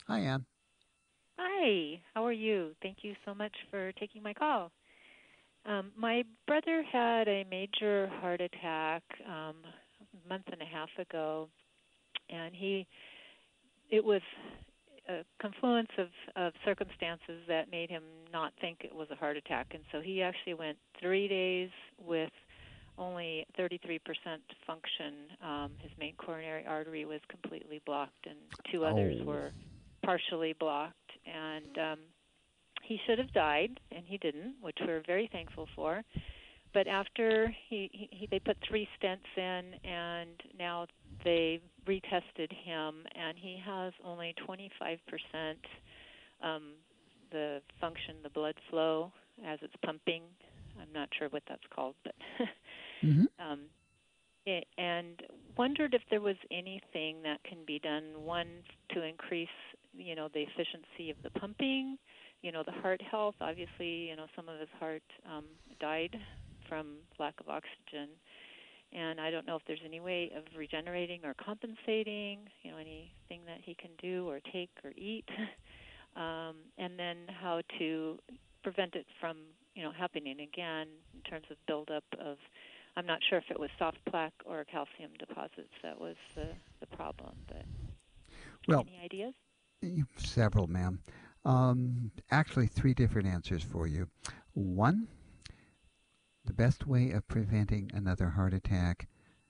Hi, Ann. Hi, how are you? Thank you so much for taking my call. My brother had a major heart attack a month and a half ago, and it was a confluence of circumstances that made him not think it was a heart attack. And so he actually went 3 days with only 33% function. His main coronary artery was completely blocked, and two others Oh. were partially blocked. And he should have died, and he didn't, which we're very thankful for. But after they put 3 stents in, and now they retested him, and he has only 25% the function, the blood flow as it's pumping. I'm not sure what that's called, but Mm-hmm. um, and wondered if there was anything that can be done, one, to increase, the efficiency of the pumping, the heart health. Obviously, some of his heart died from lack of oxygen. And I don't know if there's any way of regenerating or compensating, anything that he can do or take or eat. And then how to prevent it from, happening again in terms of buildup of, I'm not sure if it was soft plaque or calcium deposits that was the problem, but Well, any ideas? several, ma'am. Actually, three different answers for you. One, the best way of preventing another heart attack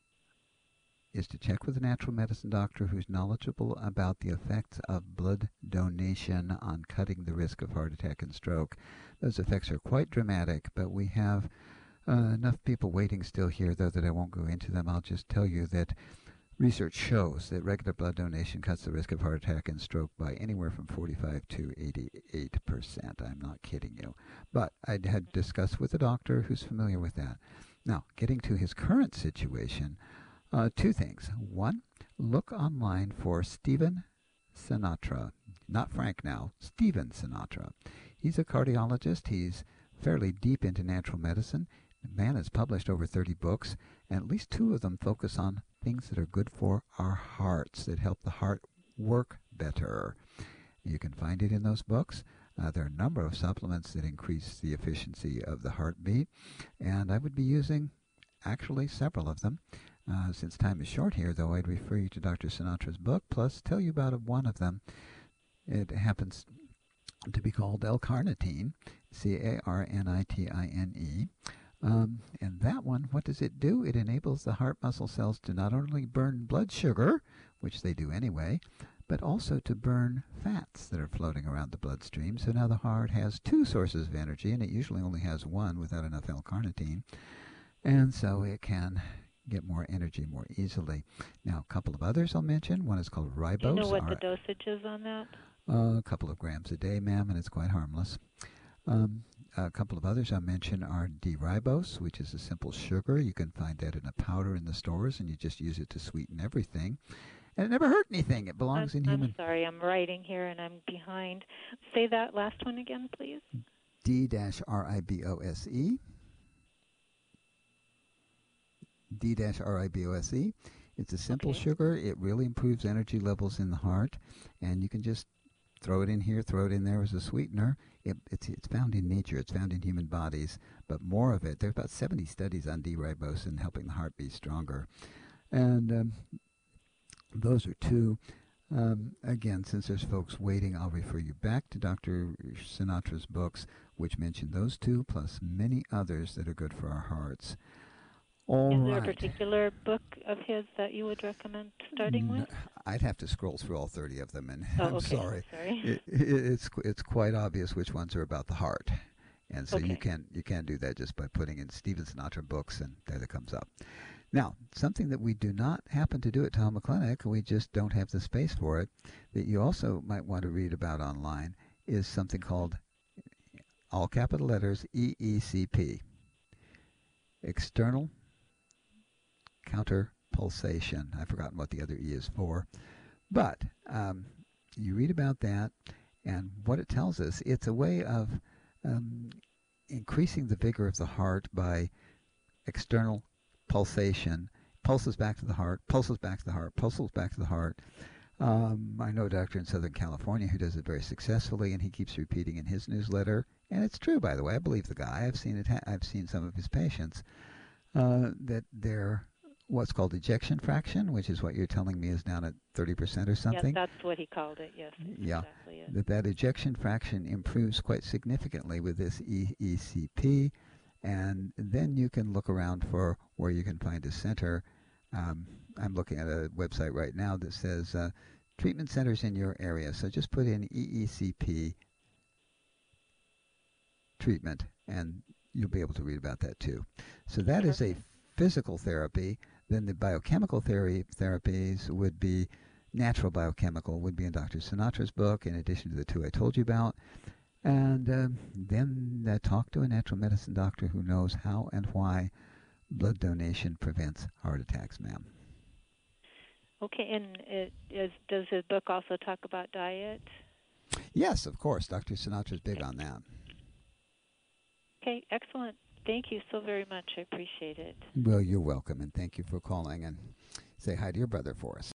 is to check with a natural medicine doctor who's knowledgeable about the effects of blood donation on cutting the risk of heart attack and stroke. Those effects are quite dramatic, but we have enough people waiting still here, though, that I won't go into them. I'll just tell you that research shows that regular blood donation cuts the risk of heart attack and stroke by anywhere from 45 to 88%. I'm not kidding you. But I had discussed with a doctor who's familiar with that. Now, getting to his current situation, two things. One, look online for Stephen Sinatra. Not Frank now, Stephen Sinatra. He's a cardiologist. He's fairly deep into natural medicine. The man has published over 30 books, and at least two of them focus on things that are good for our hearts, that help the heart work better. You can find it in those books. There are a number of supplements that increase the efficiency of the heartbeat, and I would be using actually several of them. Since time is short here, though, I'd refer you to Dr. Sinatra's book, plus tell you about one of them. It happens to be called L-carnitine, Carnitine. And that one, what does it do? It enables the heart muscle cells to not only burn blood sugar, which they do anyway, but also to burn fats that are floating around the bloodstream. So now the heart has two sources of energy, and it usually only has one without enough L-carnitine. And so it can get more energy more easily. Now, a couple of others I'll mention. One is called Do you know ribose, what the dosage is on that? a couple of grams a day, ma'am, and it's quite harmless. A couple of others I'll mention are D-ribose, which is a simple sugar. You can find that in a powder in the stores, and you just use it to sweeten everything. And it never hurt anything. It belongs in I'm human. sorry, I'm writing here and I'm behind. Say that last one again, please. D-ribose. D-ribose. It's a simple Okay. sugar. It really improves energy levels in the heart, and you can just throw it in here, throw it in there as a sweetener. It's found in nature. It's found in human bodies, but more of it. There's about 70 studies on D-ribose and helping the heart be stronger. And those are two. Again, since there's folks waiting, I'll refer you back to Dr. Sinatra's books, which mention those two, plus many others that are good for our hearts. All Is there a right. particular book of his that you would recommend starting with? I'd have to scroll through all 30 of them, and Oh, I'm okay. sorry. Sorry. It's quite obvious which ones are about the heart, and so you Okay. can do that just by putting in Stephen Sinatra books, and there it comes up. Now, something that we do not happen to do at Talma Clinic, we just don't have the space for it, that you also might want to read about online, is something Mhm. called, all capital letters, EECP, external counter pulsation. I've forgotten what the other E is for. But you read about that, and what it tells us, it's a way of um, increasing the vigor of the heart by external pulsation. Pulses back to the heart, pulses back to the heart, pulses back to the heart. I know a doctor in Southern California who does it very successfully, and he keeps repeating in his newsletter, and it's true, by the way. I believe the guy. I've seen it. I've seen some of his patients that their what's called ejection fraction, which is what you're telling me is down at 30% or Yes, something. that's what he called it. Yes, that's Yeah, exactly it. that ejection fraction improves quite significantly with this EECP, and then you can look around for where you can find a center. I'm looking at a website right now that says treatment centers in your area. So just put in EECP treatment, and you'll be able to read about that too. So that is a Perfect. physical therapy. Then the biochemical therapies would be natural biochemical, would be in Dr. Sinatra's book, in addition to the two I told you about. And then talk to a natural medicine doctor who knows how and why blood donation prevents heart attacks, ma'am. Okay, and does his book also talk about diet? Yes, of course. Dr. Sinatra's big on that. Okay, excellent. Thank you so very much. I appreciate it. Well, you're welcome, and thank you for calling. And say hi to your brother for us.